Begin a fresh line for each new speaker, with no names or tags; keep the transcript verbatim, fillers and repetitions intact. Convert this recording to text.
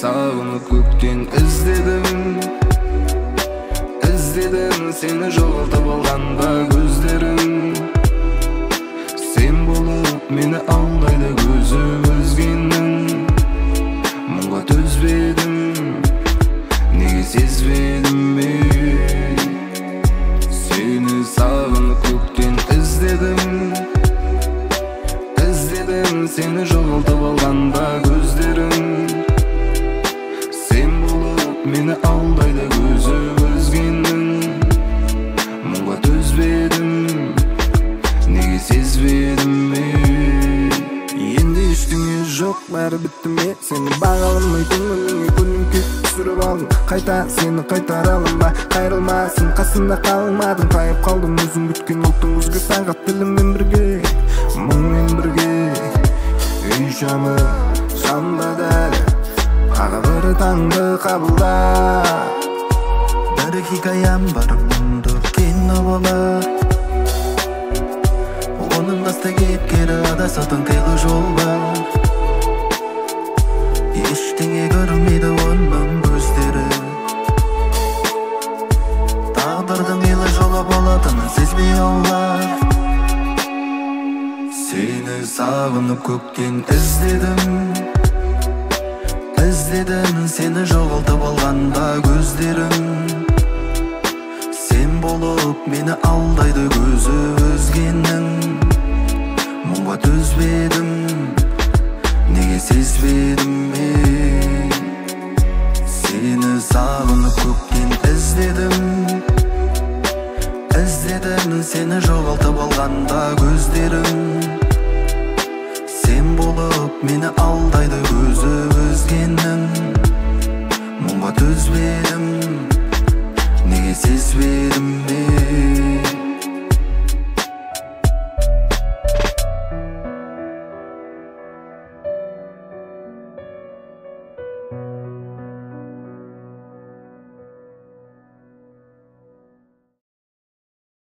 sağınıp көктен izledim İzledim seni жоғалтып алғанда көздерім Sen болып meni алдайды көзі өзгенің Мұңға төзбедім неге сезбедім мен Seni sağınıp көктен izledim İzledim seni жоғалтып алғанда көздерім Sen болып meni алдайды көзі өзгенің Мұңға төзбедім неге сезбедім мен Енді ештеңе жоқ бәрі бітті ме Сені бағаламай көңіліңе көлеңке түсіріп алдым Қайта сені қайтара аламын ба қайрылмасын қасымда қалмадың тайып қалдым өзің күткен ұлттың күзгі сағат тіліммен бірге мұңмен бірге үй жаны жанды дәл тағы бір таңды қабылда бір хикаям бар мұнды кино болар оның басты кейіпкері адасатын қилы жол бар ештеңе көрмейді оның көздері тағдырдың илы жолы болатынын сезбей аулар Seni sağınıp көктен izledim İzledim seni жоғалтып алғанда көздерім Sen болып meni алдайды көзі өзгенің Мұңға төзбедім неге сезбедім мен Seni sağınıp көктен izledim İzledim seni жоғалтып алғанда көздерім